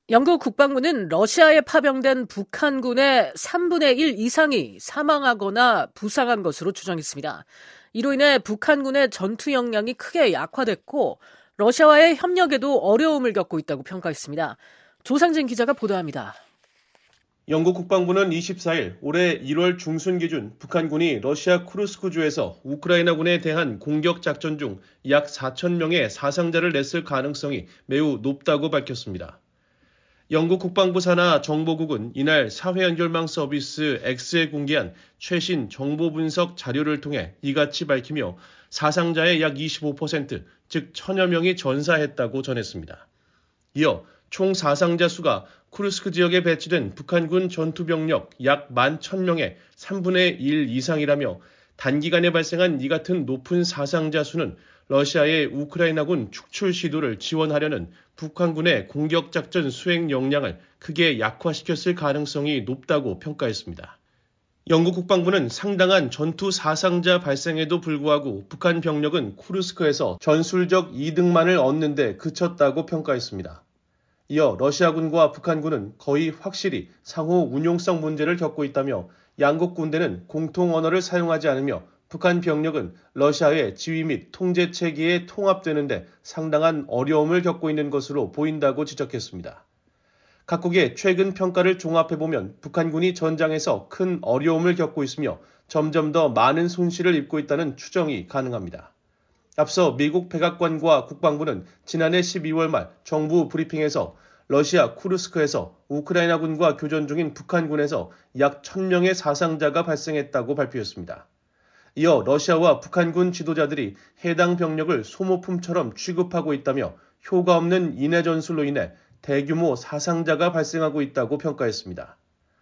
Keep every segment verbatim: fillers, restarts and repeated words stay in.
영국 국방부는 러시아에 파병된 북한군의 삼분의 일 이상이 사망하거나 부상한 것으로 추정했습니다. 이로 인해 북한군의 전투 역량이 크게 약화됐고 러시아와의 협력에도 어려움을 겪고 있다고 평가했습니다. 조상진 기자가 보도합니다. 영국 국방부는 이십사일 올해 일월 중순 기준 북한군이 러시아 쿠르스크주에서 우크라이나군에 대한 공격 작전 중 약 사천 명의 사상자를 냈을 가능성이 매우 높다고 밝혔습니다. 영국 국방부 산하 정보국은 이날 사회연결망 서비스 X에 공개한 최신 정보 분석 자료를 통해 이같이 밝히며 사상자의 약 이십오 퍼센트, 즉 천여 명이 전사했다고 전했습니다. 이어 총 사상자 수가 쿠르스크 지역에 배치된 북한군 전투병력 약 만 천 명의 삼분의 일 이상이라며 단기간에 발생한 이 같은 높은 사상자 수는 러시아의 우크라이나군 축출 시도를 지원하려는 북한군의 공격작전 수행 역량을 크게 약화시켰을 가능성이 높다고 평가했습니다. 영국 국방부는 상당한 전투 사상자 발생에도 불구하고 북한 병력은 쿠르스크에서 전술적 이득만을 얻는 데 그쳤다고 평가했습니다. 이어 러시아군과 북한군은 거의 확실히 상호 운용성 문제를 겪고 있다며 양국 군대는 공통 언어를 사용하지 않으며 북한 병력은 러시아의 지휘 및 통제 체계에 통합되는데 상당한 어려움을 겪고 있는 것으로 보인다고 지적했습니다. 각국의 최근 평가를 종합해보면 북한군이 전장에서 큰 어려움을 겪고 있으며 점점 더 많은 손실을 입고 있다는 추정이 가능합니다. 앞서 미국 백악관과 국방부는 지난해 십이월 말 정부 브리핑에서 러시아 쿠르스크에서 우크라이나군과 교전 중인 북한군에서 약 천 명의 사상자가 발생했다고 발표했습니다. 이어 러시아와 북한군 지도자들이 해당 병력을 소모품처럼 취급하고 있다며 효과 없는 인해 전술로 인해 대규모 사상자가 발생하고 있다고 평가했습니다.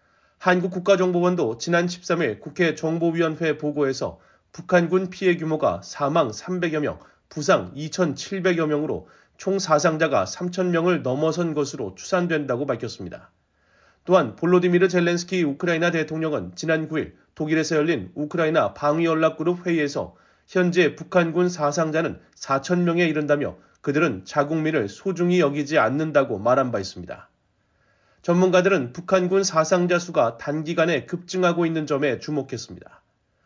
한국 국가정보원도 지난 십삼일 국회 정보위원회 보고에서 북한군 피해 규모가 사망 삼백여 명, 부상 이천칠백여 명으로 총 사상자가 삼천 명을 넘어선 것으로 추산된다고 밝혔습니다. 또한 볼로디미르 젤렌스키 우크라이나 대통령은 지난 구일 독일에서 열린 우크라이나 방위연락그룹 회의에서 현재 북한군 사상자는 사천 명에 이른다며 그들은 자국민을 소중히 여기지 않는다고 말한 바 있습니다. 전문가들은 북한군 사상자 수가 단기간에 급증하고 있는 점에 주목했습니다.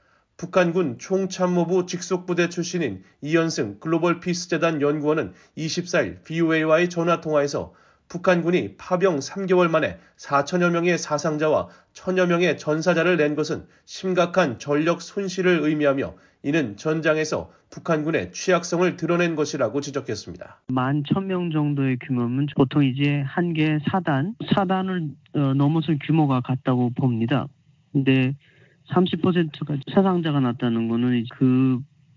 북한군 총참모부 직속부대 출신인 이현승 글로벌 피스재단 연구원은 이십사일 브이오에이와의 전화통화에서 북한군이 파병 삼 개월 만에 사천여 명의 사상자와 천여 명의 전사자를 낸 것은 심각한 전력 손실을 의미하며 이는 전장에서 북한군의 취약성을 드러낸 것이라고 지적했습니다. 만 천 명 정도의 규모면 보통 이제 한 개 사단, 사단을 넘어선 규모가 같다고 봅니다. 근데 삼십 퍼센트가 사상자가 났다는 것은 그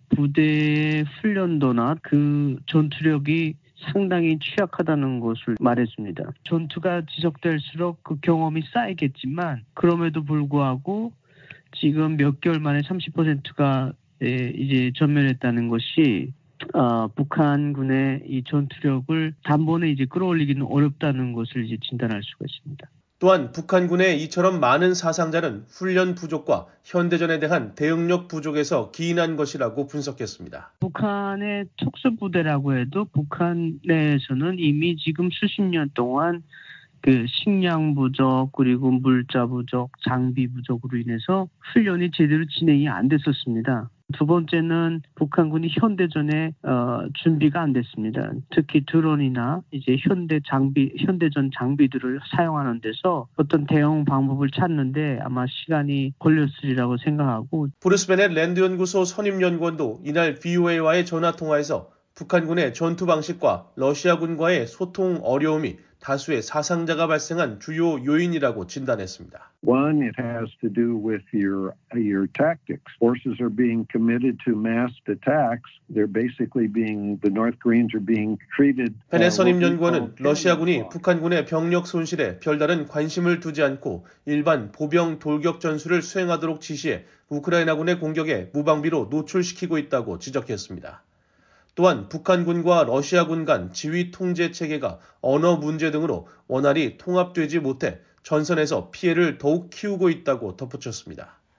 부대의 훈련도나 그 전투력이 상당히 취약하다는 것을 말해줍니다. 전투가 지속될수록 그 경험이 쌓이겠지만 그럼에도 불구하고 지금 몇 개월 만에 삼십 퍼센트가 이제 전멸했다는 것이 어, 북한군의 이 전투력을 단번에 이제 끌어올리기는 어렵다는 것을 이제 진단할 수가 있습니다. 또한 북한군의 이처럼 많은 사상자는 훈련 부족과 현대전에 대한 대응력 부족에서 기인한 것이라고 분석했습니다. 북한의 특수부대라고 해도 북한 내에서는 이미 지금 수십 년 동안 그 식량 부족 그리고 물자 부족, 장비 부족으로 인해서 훈련이 제대로 진행이 안 됐었습니다. 두 번째는 북한군이 현대전에 어, 준비가 안 됐습니다. 특히 드론이나 이제 현대 장비, 현대전 장비들을 사용하는 데서 어떤 대응 방법을 찾는데 아마 시간이 걸렸으리라고 생각하고. 브루스 베넷 랜드연구소 선임연구원도 이날 브이오에이와의 전화통화에서 북한군의 전투 방식과 러시아군과의 소통 어려움이 다수의 사상자가 발생한 주요 요인이라고 진단했습니다. One, it has to do with your your tactics. Forces are being committed to massed attacks. They're basically being the North Koreans are being treated. 베넷 선임연구원은 러시아군이 북한군의 병력 손실에 별다른 관심을 두지 않고 일반 보병 돌격 전술을 수행하도록 지시해 우크라이나군의 공격에 무방비로 노출시키고 있다고 지적했습니다. 또한 북한군과 러시아군 간 지휘 통제 체계가 언어 문제 등으로 원활히 통합되지 못해 전선에서 피해를 더욱 키우고 있다고 덧붙였습니다.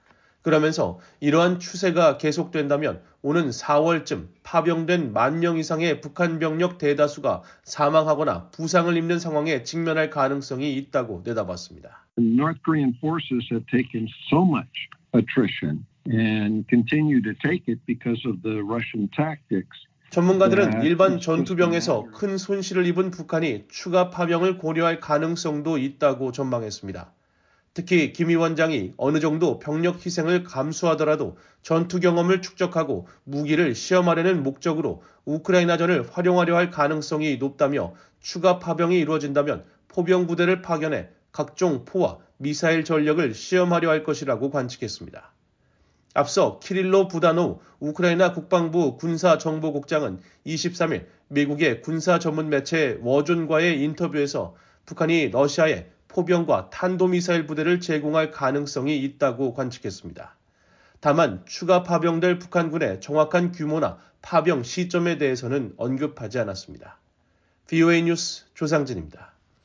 그러면서 이러한 추세가 계속된다면 오는 사월쯤 파병된 만 명 이상의 북한 병력 대다수가 사망하거나 부상을 입는 상황에 직면할 가능성이 있다고 내다봤습니다. North Korean forces have taken so much attrition and continue to take it because of the Russian tactics. 전문가들은 일반 전투병에서 큰 손실을 입은 북한이 추가 파병을 고려할 가능성도 있다고 전망했습니다. 특히 김 위원장이 어느 정도 병력 희생을 감수하더라도 전투 경험을 축적하고 무기를 시험하려는 목적으로 우크라이나전을 활용하려 할 가능성이 높다며 추가 파병이 이루어진다면 포병 부대를 파견해 각종 포와 미사일 전력을 시험하려 할 것이라고 관측했습니다. 앞서 키릴로 부다노우 우크라이나 국방부 군사정보국장은 이십삼 일 미국의 군사 전문 매체 워존과의 인터뷰에서 북한이 러시아에 포병과 탄도미사일 부대를 제공할 가능성이 있다고 관측했습니다. 다만 추가 파병될 북한군의 정확한 규모나 파병 시점에 대해서는 언급하지 않았습니다. 브이오에이 뉴스 조상진입니다.